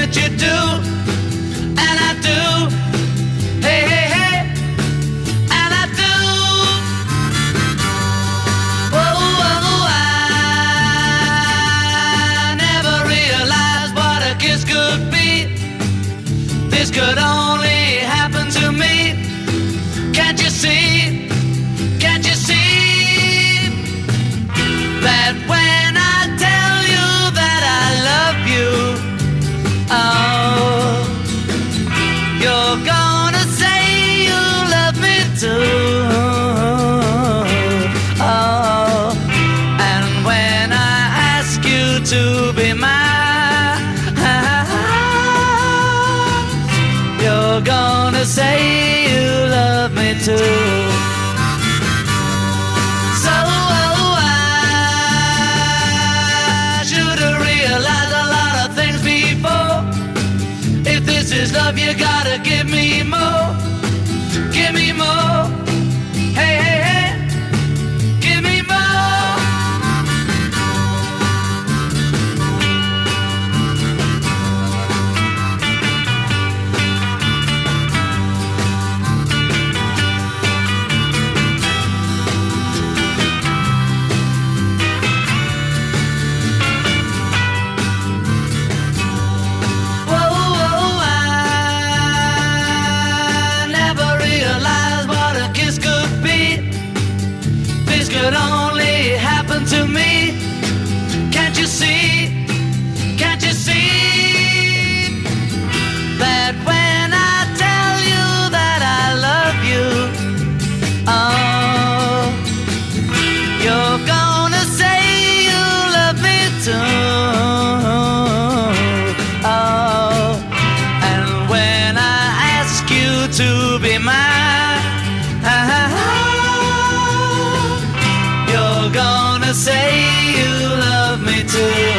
that you do, and I do. Hey, hey, hey, and I do. Oh, oh, I never realized what a kiss could be. This could only happen to me. Can't you see? Can't you see that when I tell you that I love you, oh, you're gonna say you love me too. Oh, and when I ask you to be mine, you're gonna say you love me too. So I should have realized a lot of things before. If this is love, you gotta give me more. Give me more. Hey, hey, hey, give me more. Could only happen to me. Can't you see? Can't you see that when I tell you that I love you, oh, you're gonna say you love me too. Oh, and when I ask you to be mine, you're gonna say you love me too.